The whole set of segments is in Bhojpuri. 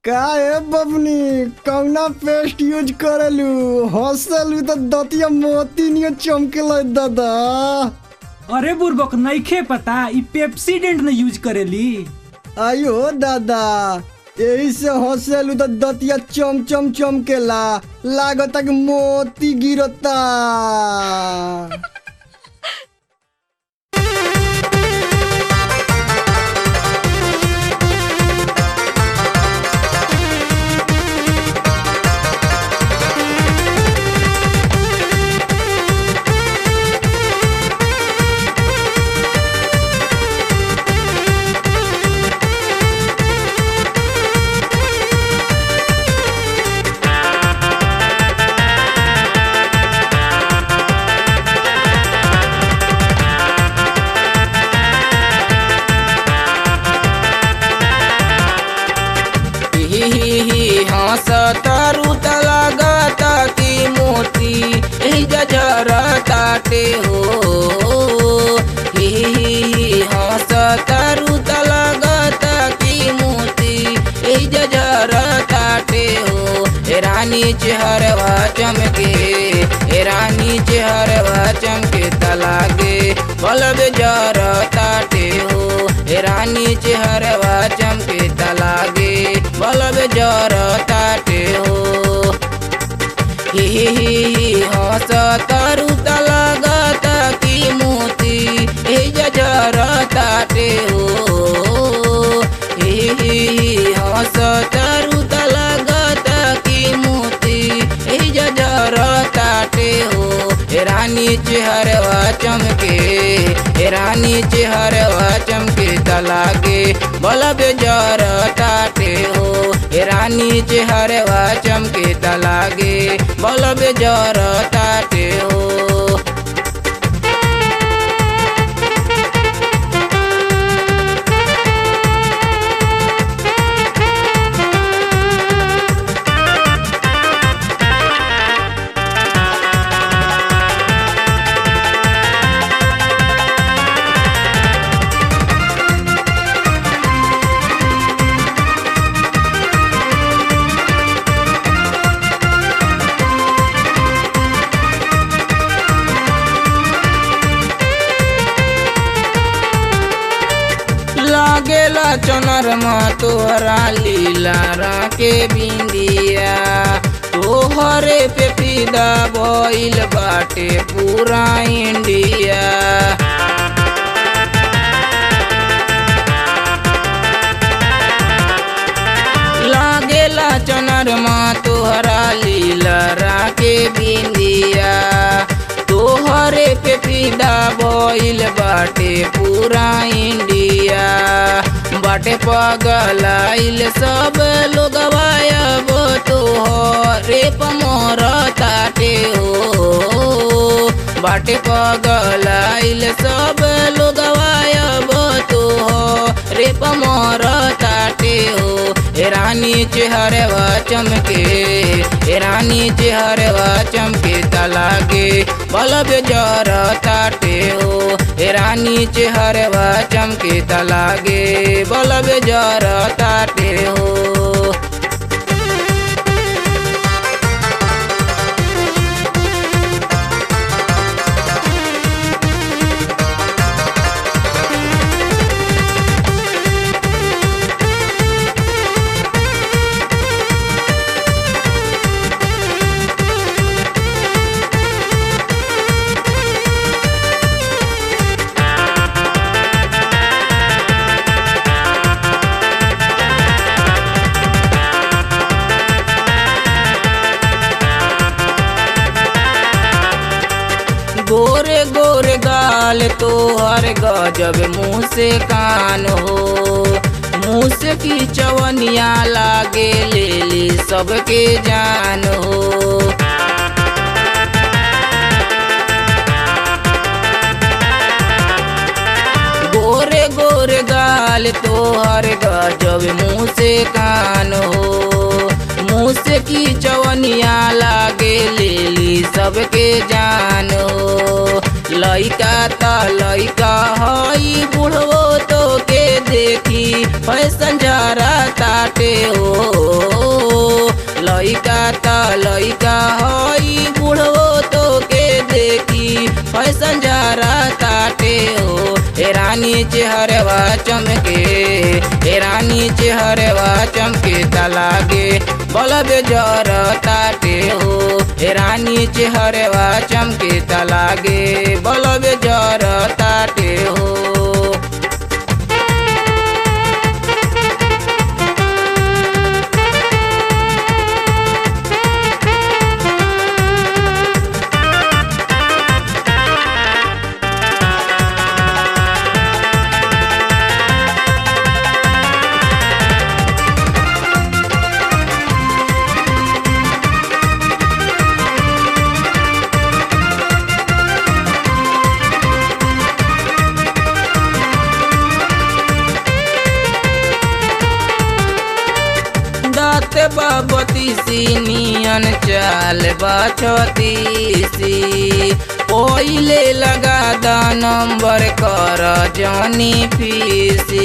का है बबनी कौना पेस्ट यूज करेलू हंसलू तो दतिया मोती नियो चमकेला दादा। अरे बुर्बक नइखे पता ई पेप्सीडेंट न यूज करेली। आयो दादा यही से हंसलू तो दतिया चम चम चमकेला लागता कि मोती गिरता। हंसतारू लागत की मोती जरताटे हो। हंसतारू लागत की मोती जरताटे हो। रानी चेहरवा चमके रानी चेहरवा चमके तलागे बल्ब जरताटे हो। रानी चेहरवा चमके तलागे बल्ब जरताटे हो। हंसतारू लागत की मोती जरताटे हो। हंसतारू लागत की मोती जरताटे हो। रानी चेहरवा चमके रानी चेहरवा चमके तलागे बल्ब जरताटे हो। रानी चेहरवा चमके तलागे बल्ब जरताटे हो। लागेला चनरमा तोहरा लीला के बिंदिया तोहरे पे फिदा भइल बाटे पूरा इंडिया। लागेला चनरमा तोहरा लीला के बिंदिया तोहरे पे फिदा भइल बाटे पूरा इंडिया। बाटे पगलाइल सब लोग अब तोहरे पमरताटे हो। बाटे पगलाइल सब लोग अब तोहरे पमरताटे हो। रानी चेहरवा चमके रानी चेहरवा चमके तलागे बल्ब जरताटे हो। रानी चेहरवा चमके तलागे बल्ब जरताटे हो। गोरे गोरे गाल तोहर गजब मुँह से कान हो। मुँह से की चवनिया लागे लेली सबके जान हो। गोरे गोरे गाल तोहर गजब मुँह से कान हो। मुँह से की चवनिया लागे लेली सबके जान हो। लइका ता लइका हई बुढ़वो तो के देखी फैशन जरा ताटे हो। लइका त लइका हई बुढ़ो तो के देखी फैशन जरा ताटे हो। ए रानी चेहरवा चमके, ए रानी चेहरवा चमके तलागे बलब जर ताटे हो। ए रानी चेहरवा चमके तलागे बलब जर ताटे हो। दाते बाबती सी नियन चाल बचतीसी पहिले लगा द नंबर कर जानी फीसी।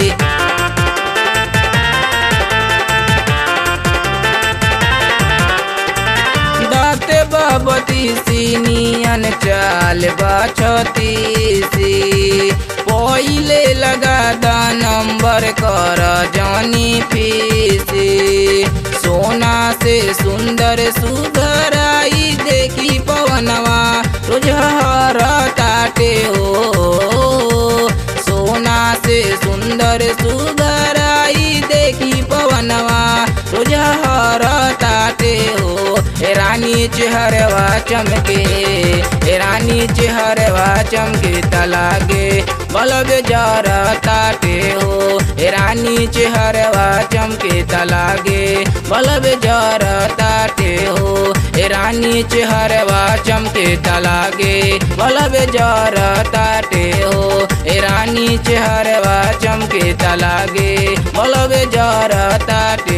दाते बाबती सी नियन चाल बचतीसी पहिले लगा द नंबर कर जानी फीसी। सोना से सुंदर सुधराई देखी पवनवा रोज हर ताटे हो। सोना से सुंदर सुधराई देखी पवनवा रोज हर ताटे हो। ए रानी चेहरवा चमके, ए रानी चेहरवा चमके तलागे बलब जर ताटे हो। ए रानी चेहरवा चमके तलागे बलब जर ताटे हो। ए रानी चेहरवा चमके तलागे बलब जर ताटे हो। ए रानी चेहरवा चमके तलागे बलब जर ताटे